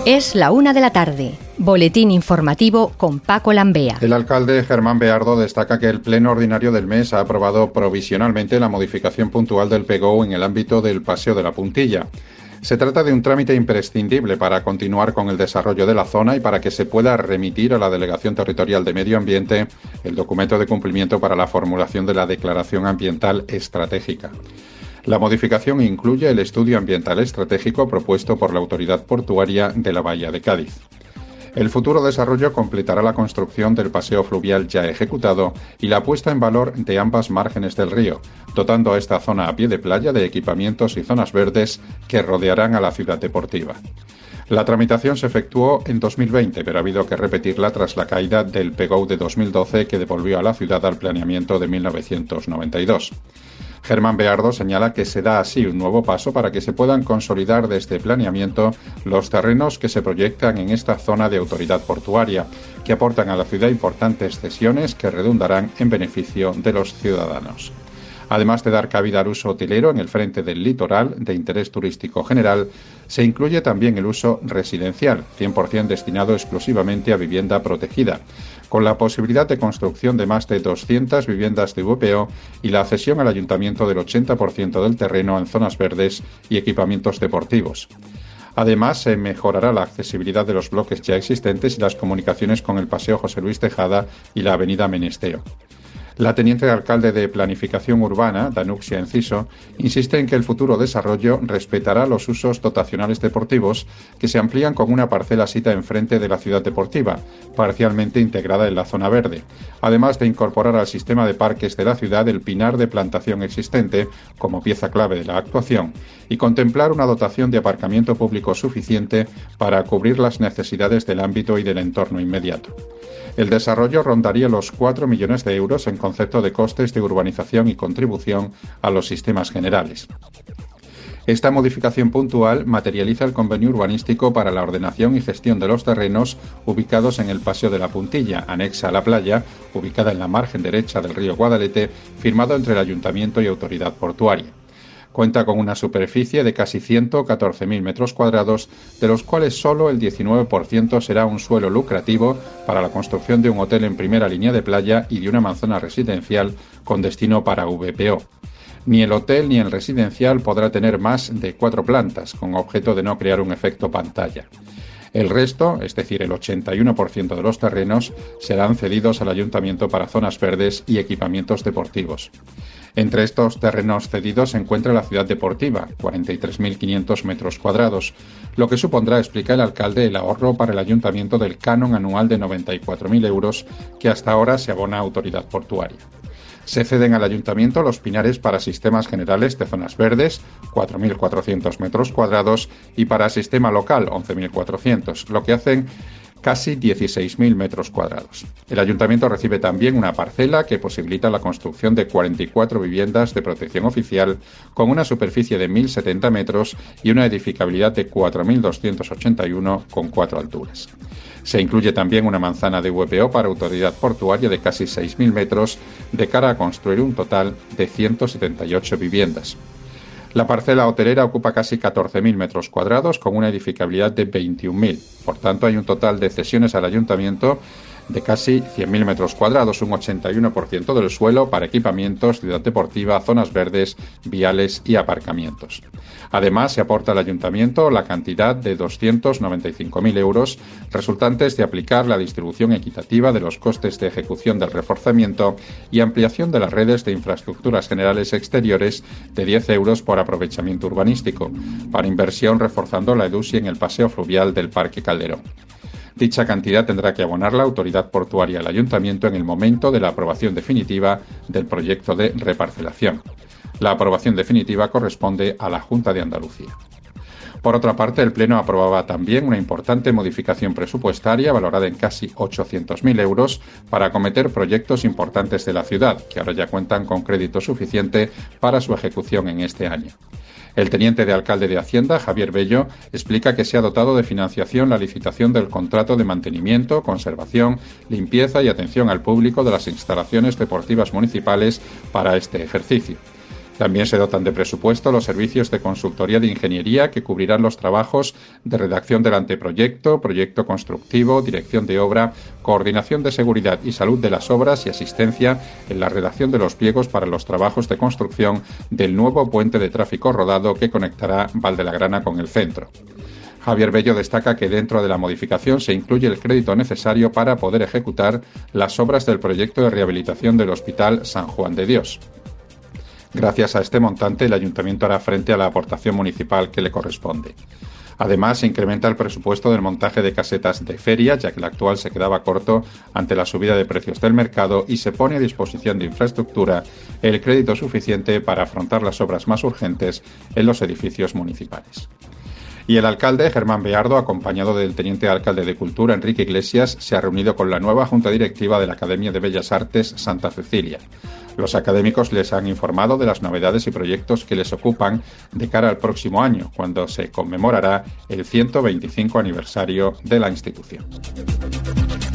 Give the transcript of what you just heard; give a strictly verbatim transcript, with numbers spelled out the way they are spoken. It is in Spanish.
Es la una de la tarde. Boletín informativo con Paco Lambea. El alcalde Germán Beardo destaca que el pleno ordinario del mes ha aprobado provisionalmente la modificación puntual del P E G O en el ámbito del Paseo de la Puntilla. Se trata de un trámite imprescindible para continuar con el desarrollo de la zona y para que se pueda remitir a la Delegación Territorial de Medio Ambiente el documento de cumplimiento para la formulación de la Declaración Ambiental Estratégica. La modificación incluye el estudio ambiental estratégico propuesto por la Autoridad Portuaria de la Bahía de Cádiz. El futuro desarrollo completará la construcción del paseo fluvial ya ejecutado y la puesta en valor de ambas márgenes del río, dotando a esta zona a pie de playa de equipamientos y zonas verdes que rodearán a la ciudad deportiva. La tramitación se efectuó en dos mil veinte, pero ha habido que repetirla tras la caída del P E G O de dos mil doce que devolvió a la ciudad al planeamiento de mil novecientos noventa y dos. Germán Beardo señala que se da así un nuevo paso para que se puedan consolidar desde planeamiento los terrenos que se proyectan en esta zona de autoridad portuaria, que aportan a la ciudad importantes cesiones que redundarán en beneficio de los ciudadanos. Además de dar cabida al uso hotelero en el frente del litoral de interés turístico general, se incluye también el uso residencial, cien por ciento destinado exclusivamente a vivienda protegida, con la posibilidad de construcción de más de doscientas viviendas de V P O y la cesión al ayuntamiento del ochenta por ciento del terreno en zonas verdes y equipamientos deportivos. Además, se mejorará la accesibilidad de los bloques ya existentes y las comunicaciones con el Paseo José Luis Tejada y la Avenida Menesteo. La teniente de alcalde de Planificación Urbana, Danuxia Enciso, insiste en que el futuro desarrollo respetará los usos dotacionales deportivos que se amplían con una parcela sita enfrente de la ciudad deportiva, parcialmente integrada en la zona verde, además de incorporar al sistema de parques de la ciudad el pinar de plantación existente como pieza clave de la actuación y contemplar una dotación de aparcamiento público suficiente para cubrir las necesidades del ámbito y del entorno inmediato. El desarrollo rondaría los cuatro millones de euros en concepto de costes de urbanización y contribución a los sistemas generales. Esta modificación puntual materializa el convenio urbanístico para la ordenación y gestión de los terrenos ubicados en el Paseo de la Puntilla, anexa a la playa, ubicada en la margen derecha del río Guadalete, firmado entre el Ayuntamiento y Autoridad Portuaria. Cuenta con una superficie de casi ciento catorce mil metros cuadrados, de los cuales solo el diecinueve por ciento será un suelo lucrativo para la construcción de un hotel en primera línea de playa y de una manzana residencial con destino para V P O. Ni el hotel ni el residencial podrá tener más de cuatro plantas, con objeto de no crear un efecto pantalla. El resto, es decir, el ochenta y uno por ciento de los terrenos, serán cedidos al ayuntamiento para zonas verdes y equipamientos deportivos. Entre estos terrenos cedidos se encuentra la ciudad deportiva, cuarenta y tres mil quinientos metros cuadrados, lo que supondrá, explica el alcalde, el ahorro para el ayuntamiento del canon anual de noventa y cuatro mil euros que hasta ahora se abona a Autoridad Portuaria. Se ceden al ayuntamiento los pinares para sistemas generales de zonas verdes, cuatro mil cuatrocientos metros cuadrados, y para sistema local, once mil cuatrocientos, lo que hacen casi dieciséis mil metros cuadrados. El ayuntamiento recibe también una parcela que posibilita la construcción de cuarenta y cuatro viviendas de protección oficial con una superficie de mil setenta metros y una edificabilidad de cuatro mil doscientos ochenta y uno con cuatro alturas. Se incluye también una manzana de V P O para Autoridad Portuaria de casi seis mil metros de cara a construir un total de ciento setenta y ocho viviendas. La parcela hotelera ocupa casi catorce mil metros cuadrados con una edificabilidad de veintiún mil. Por tanto, hay un total de cesiones al ayuntamiento de casi cien mil metros cuadrados, un ochenta y uno por ciento del suelo para equipamientos, ciudad deportiva, zonas verdes, viales y aparcamientos. Además, se aporta al ayuntamiento la cantidad de doscientos noventa y cinco mil euros resultantes de aplicar la distribución equitativa de los costes de ejecución del reforzamiento y ampliación de las redes de infraestructuras generales exteriores de diez euros por aprovechamiento urbanístico, para inversión reforzando la EDUSI en el paseo fluvial del Parque Calderón. Dicha cantidad tendrá que abonar la Autoridad Portuaria al Ayuntamiento en el momento de la aprobación definitiva del proyecto de reparcelación. La aprobación definitiva corresponde a la Junta de Andalucía. Por otra parte, el Pleno aprobaba también una importante modificación presupuestaria valorada en casi ochocientos mil euros para acometer proyectos importantes de la ciudad, que ahora ya cuentan con crédito suficiente para su ejecución en este año. El teniente de alcalde de Hacienda, Javier Bello, explica que se ha dotado de financiación la licitación del contrato de mantenimiento, conservación, limpieza y atención al público de las instalaciones deportivas municipales para este ejercicio. También se dotan de presupuesto los servicios de consultoría de ingeniería que cubrirán los trabajos de redacción del anteproyecto, proyecto constructivo, dirección de obra, coordinación de seguridad y salud de las obras y asistencia en la redacción de los pliegos para los trabajos de construcción del nuevo puente de tráfico rodado que conectará Valdelagrana con el centro. Javier Bello destaca que dentro de la modificación se incluye el crédito necesario para poder ejecutar las obras del proyecto de rehabilitación del Hospital San Juan de Dios. Gracias a este montante, el Ayuntamiento hará frente a la aportación municipal que le corresponde. Además, se incrementa el presupuesto del montaje de casetas de feria, ya que el actual se quedaba corto ante la subida de precios del mercado, y se pone a disposición de infraestructura el crédito suficiente para afrontar las obras más urgentes en los edificios municipales. Y el alcalde, Germán Beardo, acompañado del teniente alcalde de Cultura, Enrique Iglesias, se ha reunido con la nueva Junta Directiva de la Academia de Bellas Artes Santa Cecilia. Los académicos les han informado de las novedades y proyectos que les ocupan de cara al próximo año, cuando se conmemorará el ciento veinticinco aniversario de la institución.